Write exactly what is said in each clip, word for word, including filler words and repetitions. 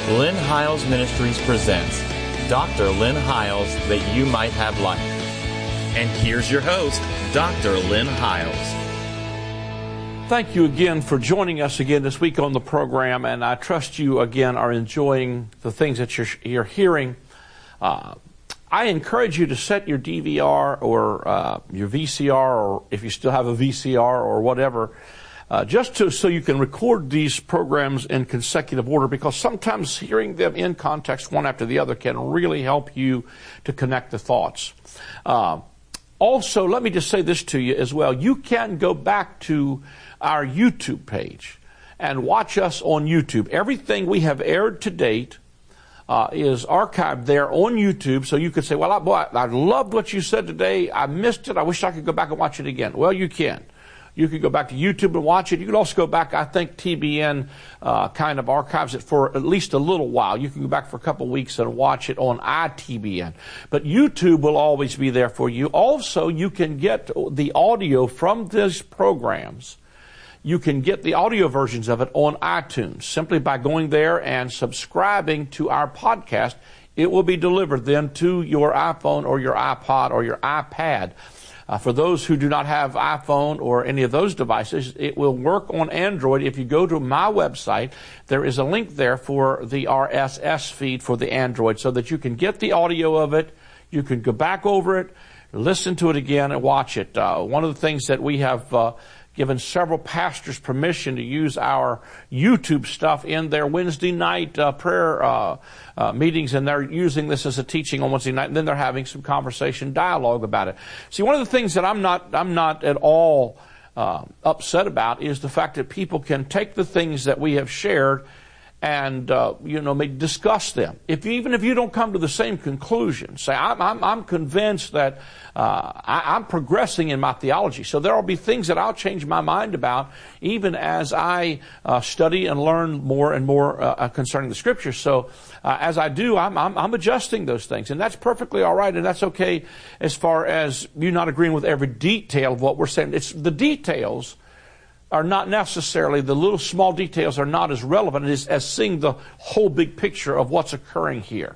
Lynn Hiles Ministries presents Doctor Lynn Hiles, That You Might Have Life. And here's your host, Doctor Lynn Hiles. Thank you again for joining us again this week on the program, and I trust you again are enjoying the things that you're, you're hearing. Uh, I encourage you to set your D V R or uh, your V C R, or if you still have a V C R or whatever, Uh, just to, so you can record these programs in consecutive order, because sometimes hearing them in context one after the other can really help you to connect the thoughts. Uh, also, let me just say this to you as well. You can go back to our YouTube page and watch us on YouTube. Everything we have aired to date uh, is archived there on YouTube, so you could say, well, I, boy, I loved what you said today. I missed it. I wish I could go back and watch it again. Well, you can. You could go back to YouTube and watch it. You could also go back, I think T B N uh, kind of archives it for at least a little while. You can go back for a couple of weeks and watch it on I T B N. But YouTube will always be there for you. Also, you can get the audio from these programs. You can get the audio versions of it on iTunes simply by going there and subscribing to our podcast. It will be delivered then to your iPhone or your iPod or your iPad. Uh, for those who do not have iPhone or any of those devices, it will work on Android. If you go to my website, there is a link there for the R S S feed for the Android so that you can get the audio of it. You can go back over it, listen to it again, and watch it. Uh, one of the things that we have uh, given several pastors permission to use our YouTube stuff in their Wednesday night uh, prayer uh, uh, meetings, and they're using this as a teaching on Wednesday night, and then they're having some conversation dialogue about it. See, one of the things that I'm not I'm not at all uh, upset about is the fact that people can take the things that we have shared and uh, you know, may discuss them. If you, even if you don't come to the same conclusion, say I'm I'm, I'm convinced that uh, I, I'm progressing in my theology, so there will be things that I'll change my mind about, even as I uh, study and learn more and more uh, concerning the Scriptures. So uh, as I do, I'm, I'm I'm adjusting those things, and that's perfectly all right, and that's okay as far as you not agreeing with every detail of what we're saying. It's the details are not necessarily, the little small details are not as relevant as, as seeing the whole big picture of what's occurring here.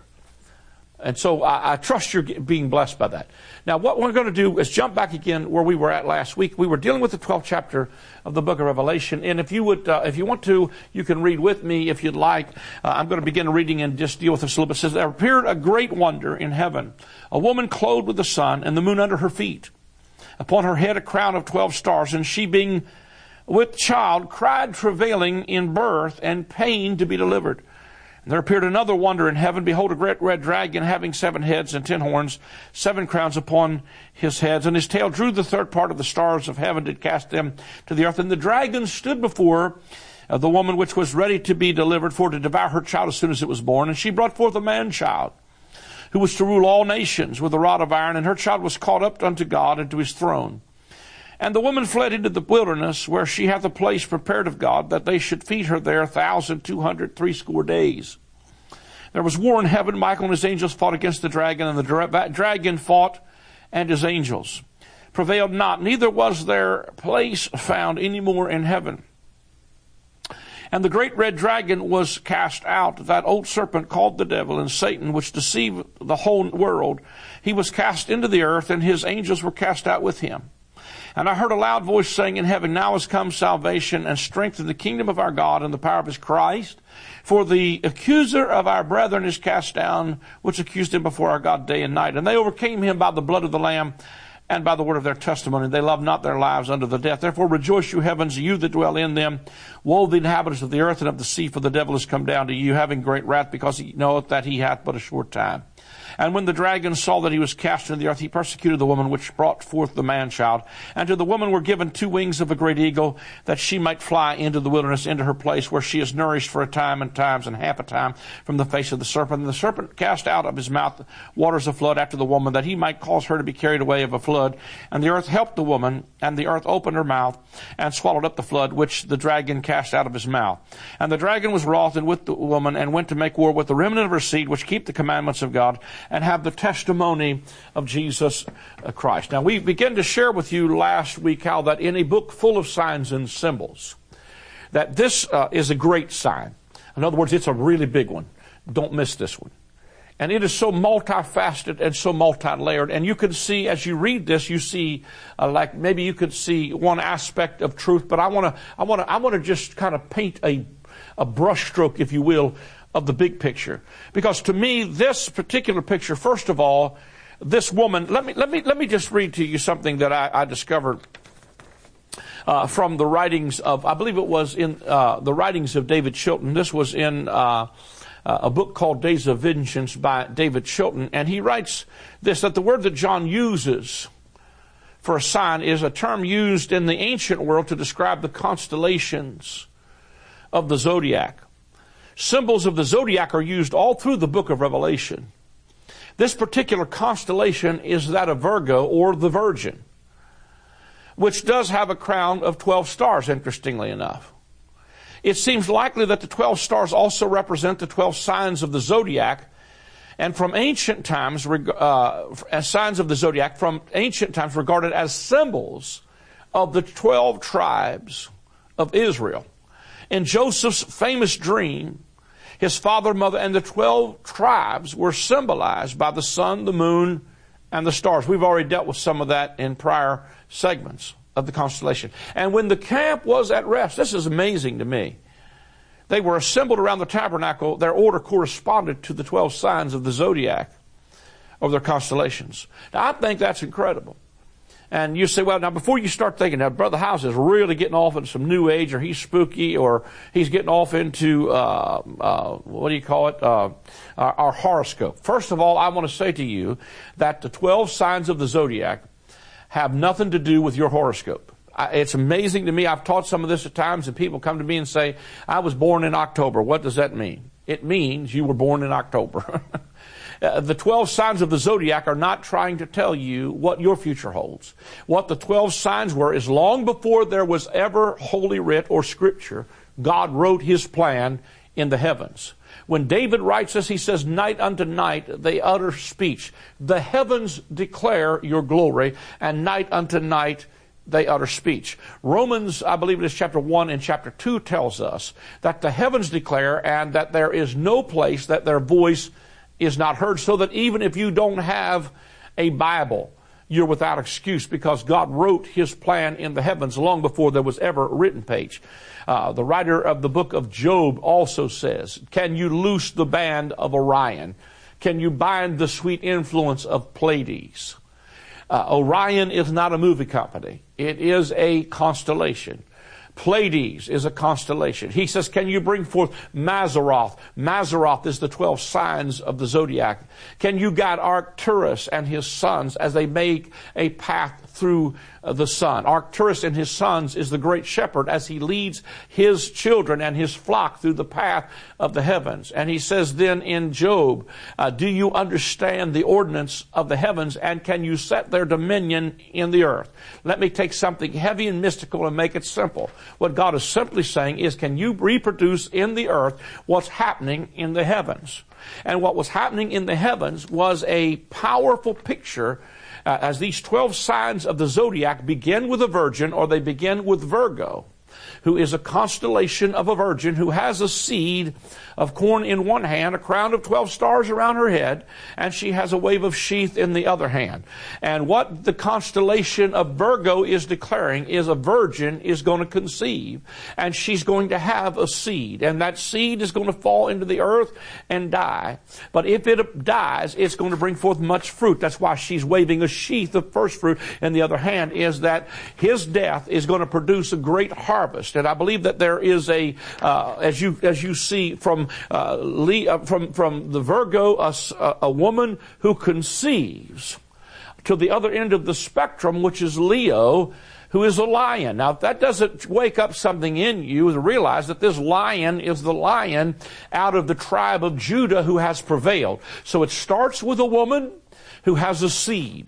And so I, I trust you're being blessed by that. Now, what we're going to do is jump back again where we were at last week. We were dealing with the twelfth chapter of the book of Revelation. And if you would, uh, if you want to, you can read with me if you'd like. Uh, I'm going to begin reading and just deal with this a little bit. It says, there appeared a great wonder in heaven, a woman clothed with the sun and the moon under her feet. Upon her head a crown of twelve stars, and she being with child cried, travailing in birth and pain to be delivered. And there appeared another wonder in heaven. Behold, a great red dragon having seven heads and ten horns, seven crowns upon his heads. And his tail drew the third part of the stars of heaven, did cast them to the earth. And the dragon stood before uh, the woman which was ready to be delivered, for to devour her child as soon as it was born. And she brought forth a man-child, who was to rule all nations with a rod of iron. And her child was caught up unto God and to his throne. And the woman fled into the wilderness, where she hath a place prepared of God, that they should feed her there a thousand two hundred threescore days. There was war in heaven. Michael and his angels fought against the dragon, and the dra- dragon fought, and his angels prevailed not. Neither was their place found any more in heaven. And the great red dragon was cast out, that old serpent called the devil and Satan, which deceived the whole world. He was cast into the earth, and his angels were cast out with him. And I heard a loud voice saying in heaven, now is come salvation and strength in the kingdom of our God and the power of his Christ. For the accuser of our brethren is cast down, which accused him before our God day and night. And they overcame him by the blood of the Lamb and by the word of their testimony. They loved not their lives unto the death. Therefore rejoice, you heavens, you that dwell in them. Woe the inhabitants of the earth and of the sea, for the devil is come down to you, having great wrath, because he knoweth that he hath but a short time. And when the dragon saw that he was cast into the earth, he persecuted the woman which brought forth the man-child. And to the woman were given two wings of a great eagle, that she might fly into the wilderness, into her place, where she is nourished for a time and times and half a time from the face of the serpent. And the serpent cast out of his mouth waters of flood after the woman, that he might cause her to be carried away of a flood. And the earth helped the woman, and the earth opened her mouth, and swallowed up the flood, which the dragon cast out of his mouth. And the dragon was wroth and with the woman, and went to make war with the remnant of her seed, which keep the commandments of God, and have the testimony of Jesus Christ. Now, we began to share with you last week how that in a book full of signs and symbols, that this uh, is a great sign. In other words, it's a really big one. Don't miss this one. And it is so multifaceted and so multi-layered. And you can see, as you read this, you see, uh, like maybe you could see one aspect of truth. But I want to, I want to, I want to just kind of paint a, a brushstroke, if you will, of the big picture. Because to me, this particular picture, first of all, this woman. Let me, let me, let me just read to you something that I, I discovered uh, from the writings of, I believe it was in uh, the writings of David Chilton. This was in. Uh, Uh, a book called Days of Vengeance by David Chilton, and he writes this, that the word that John uses for a sign is a term used in the ancient world to describe the constellations of the zodiac. Symbols of the zodiac are used all through the book of Revelation. This particular constellation is that of Virgo, or the Virgin, which does have a crown of twelve stars, interestingly enough. It seems likely that the twelve stars also represent the twelve signs of the zodiac, and from ancient times, uh, as signs of the zodiac, from ancient times regarded as symbols of the twelve tribes of Israel. In Joseph's famous dream, his father, mother, and the twelve tribes were symbolized by the sun, the moon, and the stars. We've already dealt with some of that in prior segments of the constellation. And when the camp was at rest, this is amazing to me, they were assembled around the tabernacle. Their order corresponded to the twelve signs of the zodiac of their constellations. Now, I think that's incredible. And you say, well, now before you start thinking, now Brother House is really getting off into some new age, or he's spooky, or he's getting off into, uh, uh, what do you call it, uh, our, our horoscope. First of all, I want to say to you that the twelve signs of the zodiac have nothing to do with your horoscope. I, it's amazing to me. I've taught some of this at times, and people come to me and say, I was born in October. What does that mean? It means you were born in October. uh, the twelve signs of the zodiac are not trying to tell you what your future holds. What the twelve signs were is long before there was ever Holy Writ or Scripture, God wrote His plan in the heavens. When David writes this, he says, night unto night they utter speech. The heavens declare your glory, and night unto night they utter speech. Romans, I believe it is chapter one and chapter two, tells us that the heavens declare, and that there is no place that their voice is not heard, so that even if you don't have a Bible, you're without excuse, because God wrote His plan in the heavens long before there was ever a written page. Uh, the writer of the book of Job also says, can you loose the band of Orion? Can you bind the sweet influence of Pleiades? Uh, Orion is not a movie company. It is a constellation. Pleiades is a constellation. He says, can you bring forth Mazzaroth? Mazzaroth is the twelve signs of the zodiac. Can you guide Arcturus and his sons as they make a path through uh, the sun? Arcturus and his sons is the great shepherd as he leads his children and his flock through the path of the heavens. And he says then in Job, uh, do you understand the ordinance of the heavens, and can you set their dominion in the earth? Let me take something heavy and mystical and make it simple. What God is simply saying is, can you reproduce in the earth what's happening in the heavens? And what was happening in the heavens was a powerful picture, uh, as these twelve signs of the zodiac begin with a virgin, or they begin with Virgo, who is a constellation of a virgin who has a seed of corn in one hand, a crown of twelve stars around her head, and she has a wave of sheath in the other hand. And what the constellation of Virgo is declaring is a virgin is going to conceive, and she's going to have a seed, and that seed is going to fall into the earth and die. But if it dies, it's going to bring forth much fruit. That's why she's waving a sheath of first fruit in the other hand, is that his death is going to produce a great harvest. And I believe that there is a, uh, as you as you see from uh, Lee, uh, from from the Virgo, a, a woman who conceives, to the other end of the spectrum, which is Leo, who is a lion. Now, if that doesn't wake up something in you to realize that this lion is the lion out of the tribe of Judah who has prevailed. So it starts with a woman who has a seed.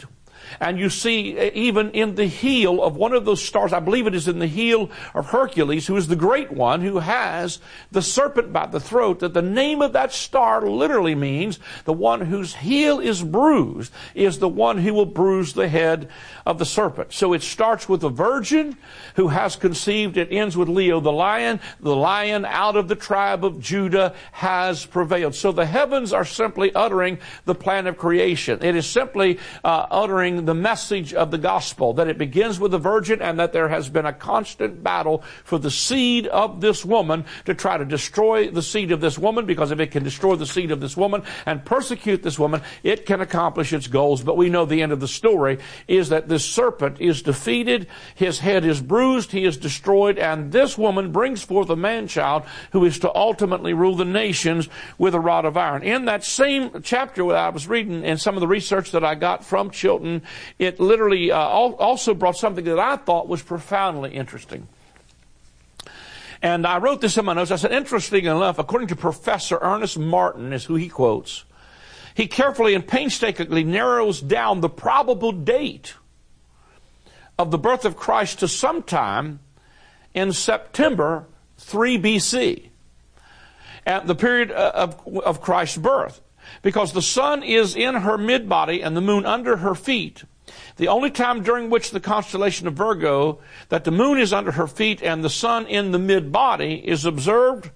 And you see, even in the heel of one of those stars, I believe it is in the heel of Hercules, who is the great one, who has the serpent by the throat, that the name of that star literally means the one whose heel is bruised is the one who will bruise the head of the serpent. So it starts with a virgin who has conceived. It ends with Leo the lion. The lion out of the tribe of Judah has prevailed. So the heavens are simply uttering the plan of creation. It is simply uh, uttering the message of the gospel, that it begins with a virgin and that there has been a constant battle for the seed of this woman to try to destroy the seed of this woman, because if it can destroy the seed of this woman and persecute this woman, it can accomplish its goals. But we know the end of the story is that this serpent is defeated, his head is bruised, he is destroyed, and this woman brings forth a man-child who is to ultimately rule the nations with a rod of iron. In that same chapter that I was reading, and some of the research that I got from Chilton, it literally uh, also brought something that I thought was profoundly interesting. And I wrote this in my notes. I said, interesting enough, according to Professor Ernest Martin, is who he quotes, he carefully and painstakingly narrows down the probable date of the birth of Christ to sometime in September three B C, at the period of, of Christ's birth, because the sun is in her mid-body and the moon under her feet. The only time during which the constellation of Virgo, that the moon is under her feet and the sun in the mid-body, is observed,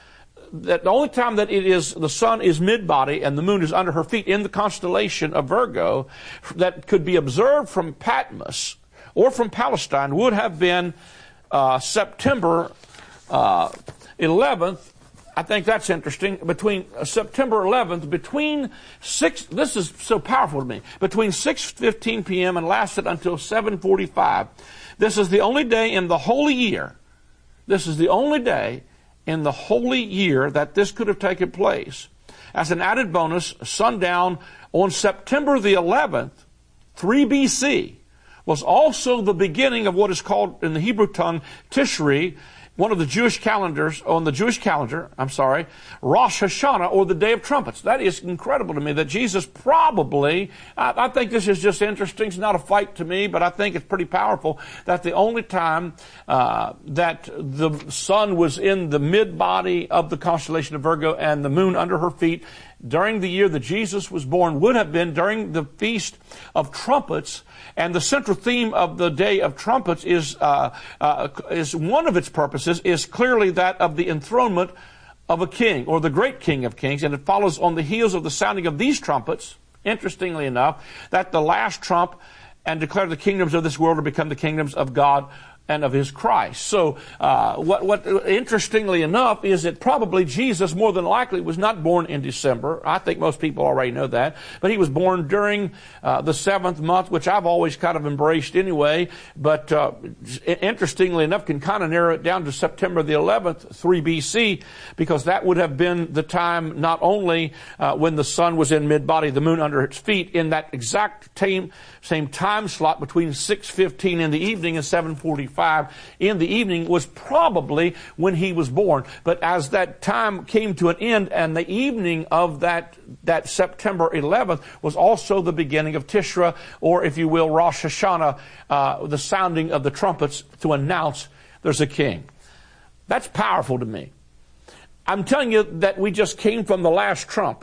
that the only time that it is, the sun is mid-body and the moon is under her feet in the constellation of Virgo, that could be observed from Patmos or from Palestine, would have been uh, September uh, eleventh. I think that's interesting. Between uh, September eleventh, between six, this is so powerful to me, between six fifteen p.m. and lasted until seven forty-five. This is the only day in the holy year. This is the only day in the holy year that this could have taken place. As an added bonus, sundown on September the eleventh, three B C, was also the beginning of what is called in the Hebrew tongue Tishri, one of the Jewish calendars, on the Jewish calendar, I'm sorry, Rosh Hashanah, or the Day of Trumpets. That is incredible to me that Jesus probably, I, I think this is just interesting. It's not a fight to me, but I think it's pretty powerful that the only time uh, that the sun was in the mid-body of the constellation of Virgo and the moon under her feet during the year that Jesus was born would have been during the Feast of Trumpets. And the central theme of the Day of Trumpets is uh, uh, is one of its purposes is clearly that of the enthronement of a king, or the great King of Kings. And it follows on the heels of the sounding of these trumpets, interestingly enough, that the last trump and declare the kingdoms of this world to become the kingdoms of God and of his Christ. So uh, what, what interestingly enough is that probably Jesus more than likely was not born in December. I think most people already know that. But he was born during uh, the seventh month, which I've always kind of embraced anyway. But uh, interestingly enough, can kind of narrow it down to September the eleventh, three B C, because that would have been the time not only uh, when the sun was in mid-body, the moon under its feet, in that exact same, same time slot between six fifteen in the evening and seven forty-five in the evening was probably when he was born. But as that time came to an end, and the evening of that that September eleventh was also the beginning of Tishra, or if you will, Rosh Hashanah, uh, the sounding of the trumpets to announce there's a king. That's powerful to me. I'm telling you that we just came from the last trump,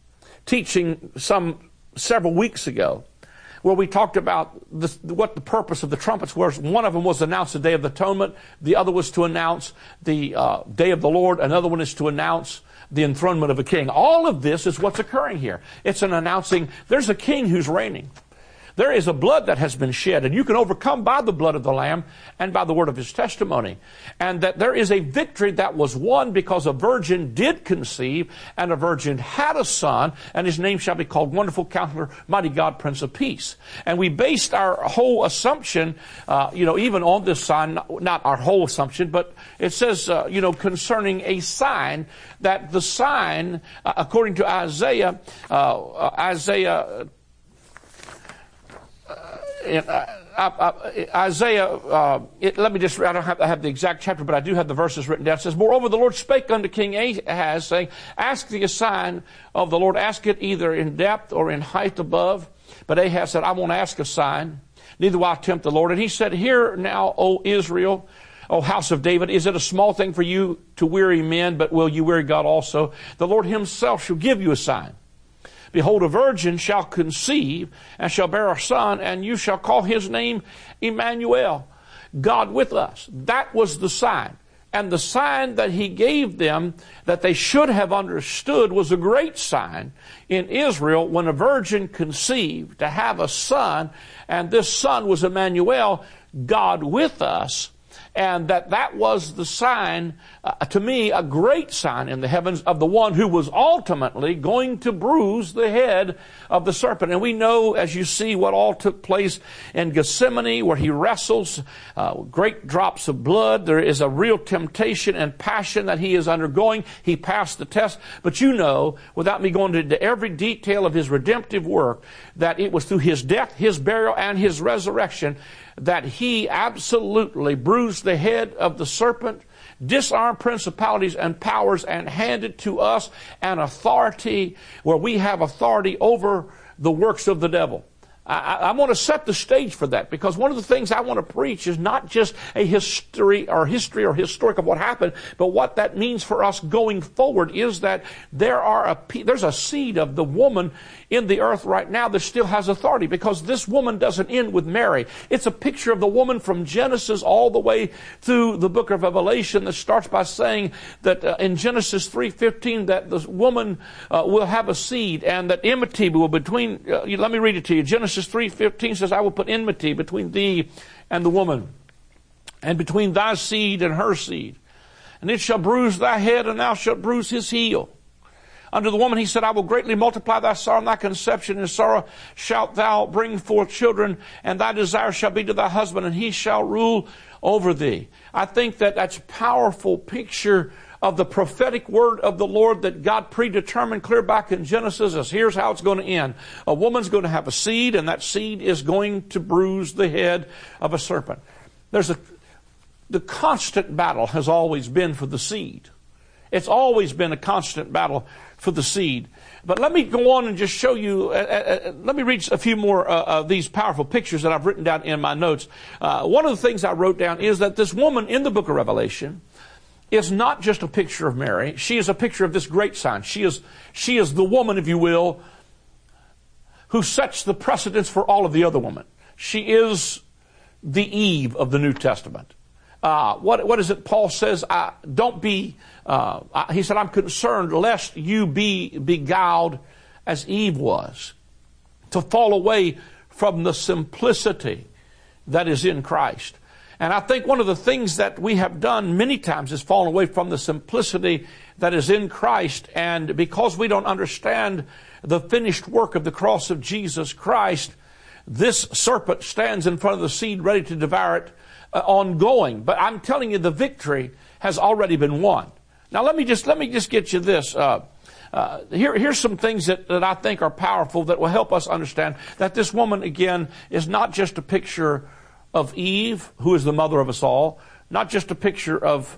teaching some several weeks ago, where we talked about this, what the purpose of the trumpets was. One of them was to announce the Day of the Atonement. The other was to announce the uh, Day of the Lord. Another one is to announce the enthronement of a king. All of this is what's occurring here. It's an announcing there's a king who's reigning. There is a blood that has been shed, and you can overcome by the blood of the Lamb and by the word of his testimony. And that there is a victory that was won because a virgin did conceive, and a virgin had a son, and his name shall be called Wonderful Counselor, Mighty God, Prince of Peace. And we based our whole assumption, uh, you know, even on this sign, not our whole assumption, but it says, uh, you know, concerning a sign, that the sign, uh, according to Isaiah, uh, uh, Isaiah, In, uh, uh, uh, Isaiah, uh, it, let me just, I don't have, I have the exact chapter, but I do have the verses written down. It says, moreover, the Lord spake unto King Ahaz, saying, ask thee a sign of the Lord, ask it either in depth or in height above. But Ahaz said, I won't ask a sign, neither will I tempt the Lord. And he said, hear now, O Israel, O house of David, is it a small thing for you to weary men, but will you weary God also? The Lord himself shall give you a sign. Behold, a virgin shall conceive and shall bear a son, and you shall call his name Emmanuel, God with us. That was the sign. And the sign that he gave them that they should have understood was a great sign in Israel when a virgin conceived to have a son, and this son was Emmanuel, God with us. And that that was the sign, uh, to me, a great sign in the heavens of the one who was ultimately going to bruise the head of the serpent. And we know, as you see, what all took place in Gethsemane, where he wrestles uh, great drops of blood. There is a real temptation and passion that he is undergoing. He passed the test. But you know, without me going into every detail of his redemptive work, that it was through his death, his burial, and his resurrection that he absolutely bruised the head of the serpent, disarmed principalities and powers, and handed to us an authority where we have authority over the works of the devil. I, I want to set the stage for that, because one of the things I want to preach is not just a history or history or historic of what happened, but what that means for us going forward is that there are a, there's a seed of the woman in the earth right now that still has authority, because this woman doesn't end with Mary. It's a picture of the woman from Genesis all the way through the book of Revelation that starts by saying that uh, in Genesis three fifteen that the woman uh, will have a seed, and that enmity will between, uh, let me read it to you. Genesis three fifteen says, I will put enmity between thee and the woman, and between thy seed and her seed. And it shall bruise thy head, and thou shalt bruise his heel. Unto the woman he said, I will greatly multiply thy sorrow and thy conception. In sorrow shalt thou bring forth children, and thy desire shall be to thy husband, and he shall rule over thee. I think that that's a powerful picture of the prophetic word of the Lord that God predetermined clear back in Genesis as here's how it's going to end. A woman's going to have a seed, and that seed is going to bruise the head of a serpent. There's a, the constant battle has always been for the seed. It's always been a constant battle for the seed. But let me go on and just show you, uh, uh, let me read a few more uh, of these powerful pictures that I've written down in my notes. Uh, one of the things I wrote down is that this woman in the book of Revelation is not just a picture of Mary. She is a picture of this great sign. She is, she is the woman, if you will, who sets the precedence for all of the other women. She is the Eve of the New Testament. Uh, what, what is it Paul says? I, don't be, uh, I, he said, I'm concerned lest you be beguiled as Eve was, to fall away from the simplicity that is in Christ. And I think one of the things that we have done many times is fallen away from the simplicity that is in Christ. And because we don't understand the finished work of the cross of Jesus Christ, this serpent stands in front of the seed ready to devour it uh, ongoing. But I'm telling you, the victory has already been won. Now let me just, let me just get you this. Uh, uh, here, here's some things that, that I think are powerful that will help us understand that this woman, again, is not just a picture of Eve, who is the mother of us all, not just a picture of,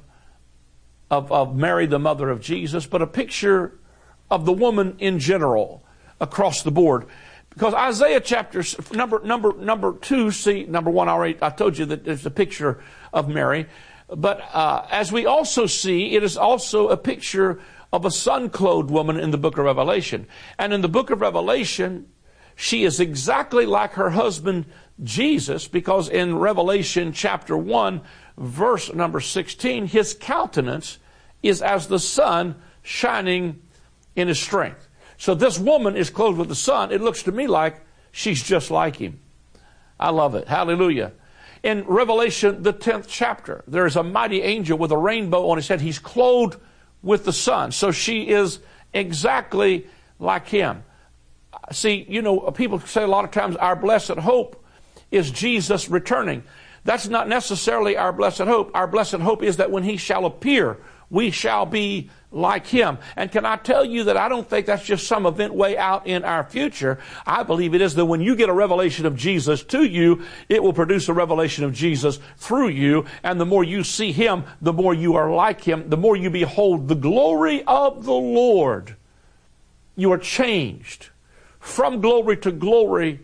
of, of Mary, the mother of Jesus, but a picture of the woman in general across the board. Because Isaiah chapter number number number two, see number one, I already I told you that there's a picture of Mary, but uh, as we also see, it is also a picture of a sun-clothed woman in the book of Revelation. And in the book of Revelation, she is exactly like her husband Jesus, because in Revelation chapter one, verse number sixteen, his countenance is as the sun shining in his strength. So this woman is clothed with the sun. It looks to me like she's just like him. I love it. Hallelujah. In Revelation, the tenth chapter, there is a mighty angel with a rainbow on his head. He's clothed with the sun. So she is exactly like him. See, you know, people say a lot of times our blessed hope is Jesus returning. That's not necessarily our blessed hope. Our blessed hope is that when he shall appear, we shall be like him. And can I tell you that I don't think that's just some event way out in our future. I believe it is that when you get a revelation of Jesus to you, it will produce a revelation of Jesus through you. And the more you see him, the more you are like him, the more you behold the glory of the Lord. You are changed from glory to glory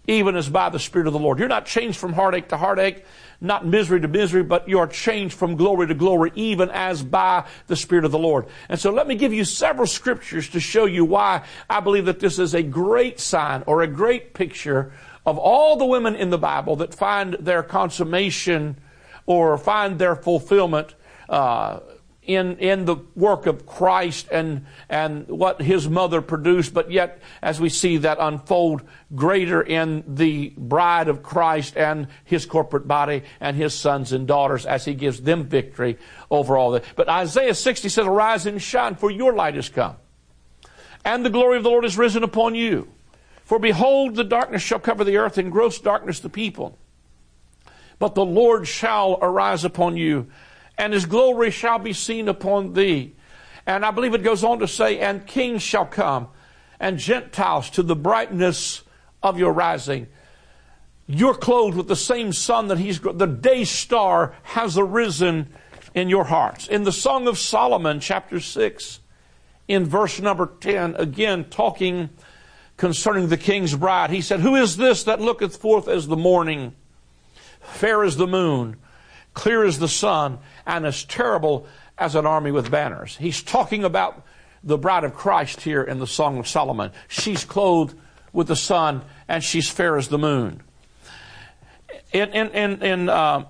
even as by the Spirit of the Lord. You're not changed from heartache to heartache, not misery to misery, but you are changed from glory to glory, even as by the Spirit of the Lord. And so let me give you several scriptures to show you why I believe that this is a great sign or a great picture of all the women in the Bible that find their consummation or find their fulfillment uh, in in the work of Christ and and what His mother produced, but yet as we see that unfold greater in the bride of Christ and His corporate body and His sons and daughters as He gives them victory over all that. But Isaiah sixty says, "Arise and shine, for your light is come, and the glory of the Lord is risen upon you. For behold, the darkness shall cover the earth, and gross darkness the people. But the Lord shall arise upon you, and His glory shall be seen upon thee." And I believe it goes on to say, "And kings shall come, and Gentiles to the brightness of your rising." You're clothed with the same sun that He's, the day star has arisen in your hearts. In the Song of Solomon, chapter six, in verse number ten, again talking concerning the king's bride, he said, "Who is this that looketh forth as the morning, fair as the moon, clear as the sun, and as terrible as an army with banners?" He's talking about the bride of Christ here in the Song of Solomon. She's clothed with the sun, and she's fair as the moon. In in in in uh,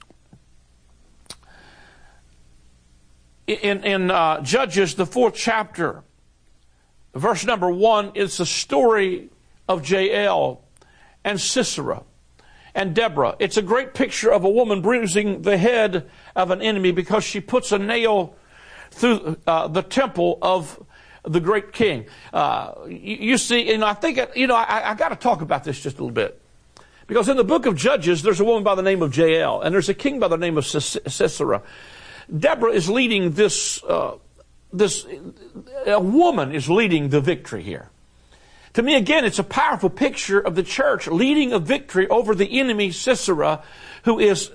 in, in uh, Judges, the fourth chapter, verse number one, it's the story of Jael and Sisera and Deborah. It's a great picture of a woman bruising the head of an enemy because she puts a nail through uh, the temple of the great king. Uh, you, you see, and I think, you know, I, I got to talk about this just a little bit. Because in the book of Judges, there's a woman by the name of Jael, and there's a king by the name of Sisera. Deborah is leading this, uh, this, a woman is leading the victory here. To me, again, it's a powerful picture of the church leading a victory over the enemy, Sisera, who is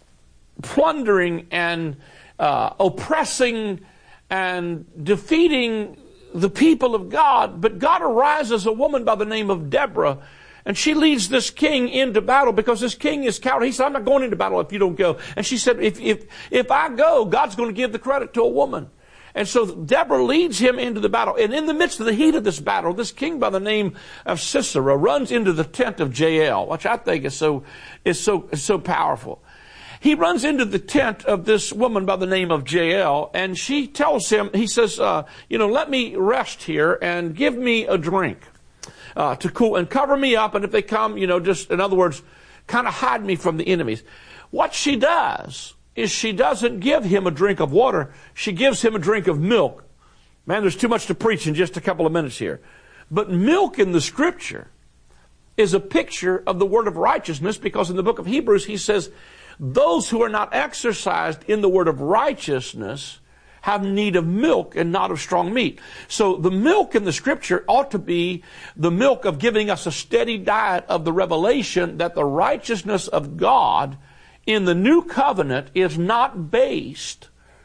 plundering and uh, oppressing and defeating the people of God. But God arises a woman by the name of Deborah, and she leads this king into battle because this king is coward. He said, "I'm not going into battle if you don't go." And she said, if, if, if I go, God's going to give the credit to a woman. And so Deborah leads him into the battle. And in the midst of the heat of this battle, this king by the name of Sisera runs into the tent of Jael, which I think is so, is so, is so powerful. He runs into the tent of this woman by the name of Jael, and she tells him, he says, uh, you know, "Let me rest here and give me a drink uh, to cool and cover me up. And if they come, you know, just, in other words, kind of hide me from the enemies." What she does is she doesn't give him a drink of water. She gives him a drink of milk. Man, there's too much to preach in just a couple of minutes here. But milk in the Scripture is a picture of the word of righteousness, because in the book of Hebrews he says, those who are not exercised in the word of righteousness have need of milk and not of strong meat. So the milk in the Scripture ought to be the milk of giving us a steady diet of the revelation that the righteousness of God in the new covenant is not based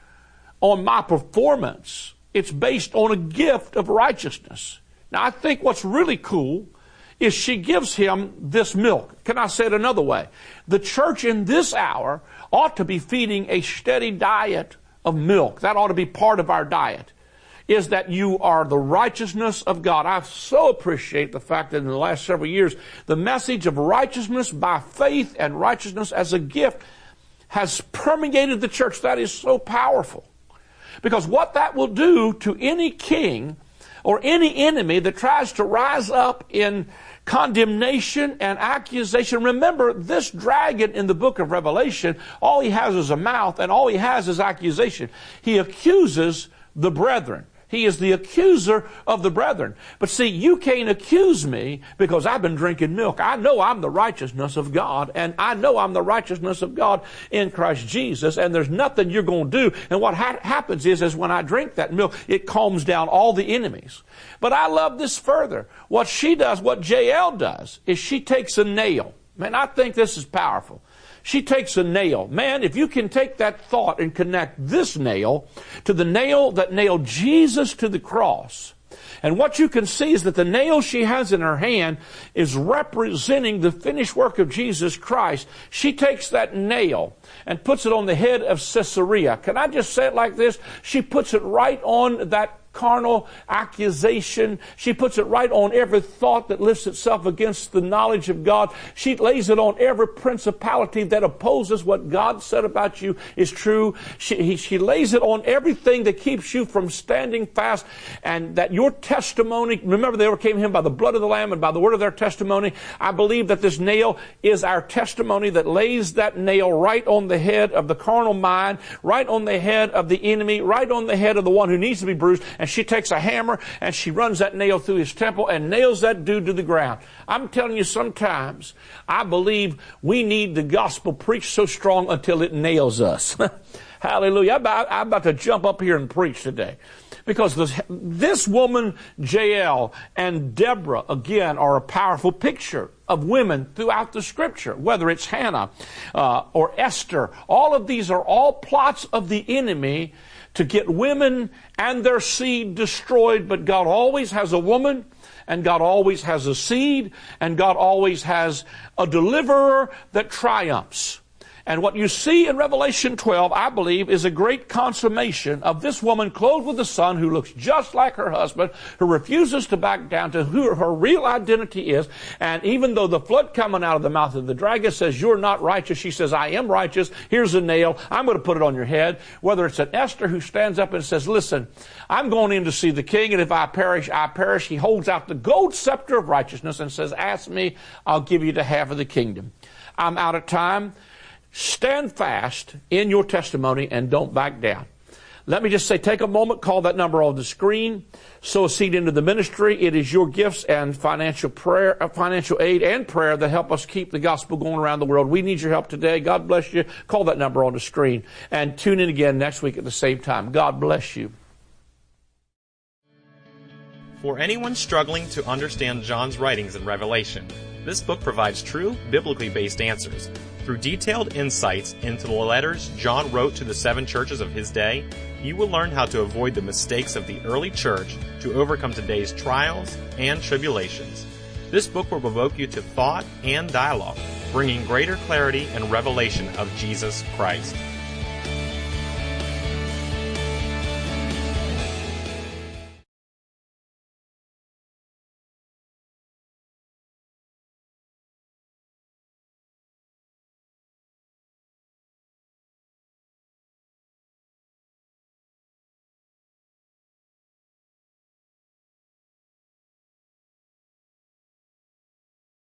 on my performance. It's based on a gift of righteousness. Now, I think what's really cool is she gives him this milk. Can I say it another way? The church in this hour ought to be feeding a steady diet of milk. That ought to be part of our diet, is that you are the righteousness of God. I so appreciate the fact that in the last several years, the message of righteousness by faith and righteousness as a gift has permeated the church. That is so powerful. Because what that will do to any king or any enemy that tries to rise up in condemnation and accusation. Remember, this dragon in the book of Revelation, all he has is a mouth, and all he has is accusation. He accuses the brethren. He is the accuser of the brethren. But see, you can't accuse me because I've been drinking milk. I know I'm the righteousness of God, and I know I'm the righteousness of God in Christ Jesus, and there's nothing you're going to do. And what ha- happens is, is when I drink that milk, it calms down all the enemies. But I love this further. What she does, what Jael does, is she takes a nail. Man, I think this is powerful. She takes a nail. Man, if you can take that thought and connect this nail to the nail that nailed Jesus to the cross, And what you can see is that the nail she has in her hand is representing the finished work of Jesus Christ. She takes that nail and puts it on the head of Caesarea. Can I just say it like this? She puts it right on that carnal accusation. She puts it right on every thought that lifts itself against the knowledge of God. She lays it on every principality that opposes what God said about you is true. She, he, she lays it on everything that keeps you from standing fast, and that your testimony, remember they overcame him by the blood of the Lamb and by the word of their testimony. I believe that this nail is our testimony that lays that nail right on the head of the carnal mind, right on the head of the enemy, right on the head of the one who needs to be bruised. And she takes a hammer and she runs that nail through his temple and nails that dude to the ground. I'm telling you, sometimes I believe we need the gospel preached so strong until it nails us. Hallelujah. I'm about, I'm about to jump up here and preach today. Because this, this woman, Jael, and Deborah, again, are a powerful picture of women throughout the Scripture, whether it's Hannah uh, or Esther. All of these are all plots of the enemy to get women and their seed destroyed, but God always has a woman, and God always has a seed, and God always has a deliverer that triumphs. And what you see in Revelation twelve, I believe, is a great consummation of this woman clothed with the sun who looks just like her husband, who refuses to back down to who her real identity is. And even though the flood coming out of the mouth of the dragon says, you're not righteous, she says, I am righteous. Here's a nail. I'm going to put it on your head. Whether it's an Esther who stands up and says, listen, I'm going in to see the king, and if I perish, I perish. He holds out the gold scepter of righteousness and says, ask me, I'll give you the half of the kingdom. I'm out of time. Stand fast in your testimony and don't back down. Let me just say, take a moment, call that number on the screen, sow a seed into the ministry. It is your gifts and financial prayer, financial aid and prayer that help us keep the gospel going around the world. We need your help today. God bless you. Call that number on the screen and tune in again next week at the same time. God bless you. For anyone struggling to understand John's writings in Revelation, this book provides true, biblically based answers. Through detailed insights into the letters John wrote to the seven churches of his day, you will learn how to avoid the mistakes of the early church to overcome today's trials and tribulations. This book will provoke you to thought and dialogue, bringing greater clarity and revelation of Jesus Christ.